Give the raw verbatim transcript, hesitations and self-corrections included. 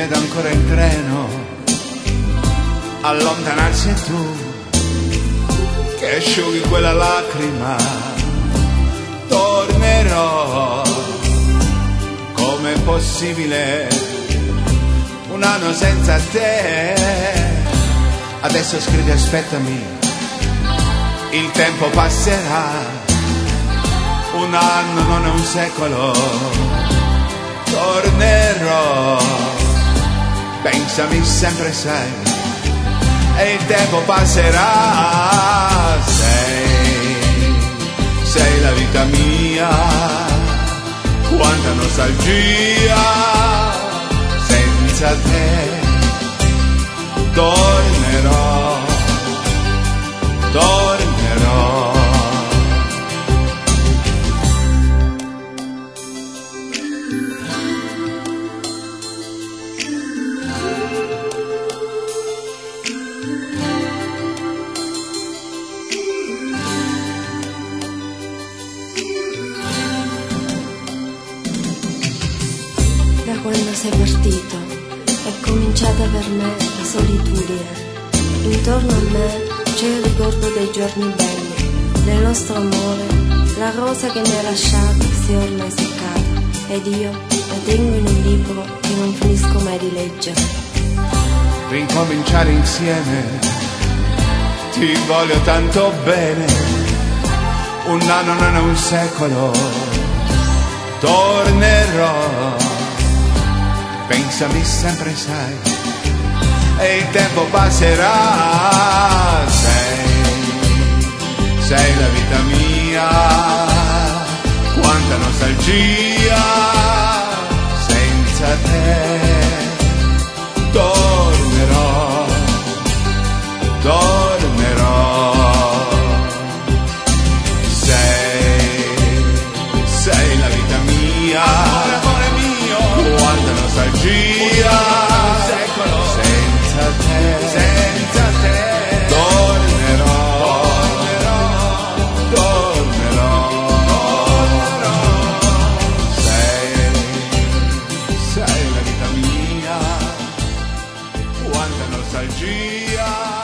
vedo ancora il treno allontanarsi, e tu che asciughi quella lacrima. Tornerò, com'è possibile un anno senza te? Adesso scrivi aspettami, il tempo passerà, un anno non è un secolo. Tornerò, pensami sempre, sai, e il tempo passerà. Sei, sei la vita mia, quanta nostalgia senza te. Tornerò, tornerò. Da quando sei partito è cominciata per me la solitudine. Intorno a me c'è il ricordo dei giorni belli, del nostro amore, la rosa che mi ha lasciato si è ormai seccata, ed io la tengo in un libro che non finisco mai di leggere. Rincominciare insieme, ti voglio tanto bene, un anno non è un secolo. Tornerò, pensami sempre, sai, e il tempo passerà. Sei, sei la vita mia, quanta nostalgia senza te. Tornerò, tornerò. Sei, sei la vita mia, amore, amore mio, quanta nostalgia, secolo senza te, senza te. Tornerò, tornerò, tornerò, tornerò. Sei, sei la vita mia, quanta nostalgia.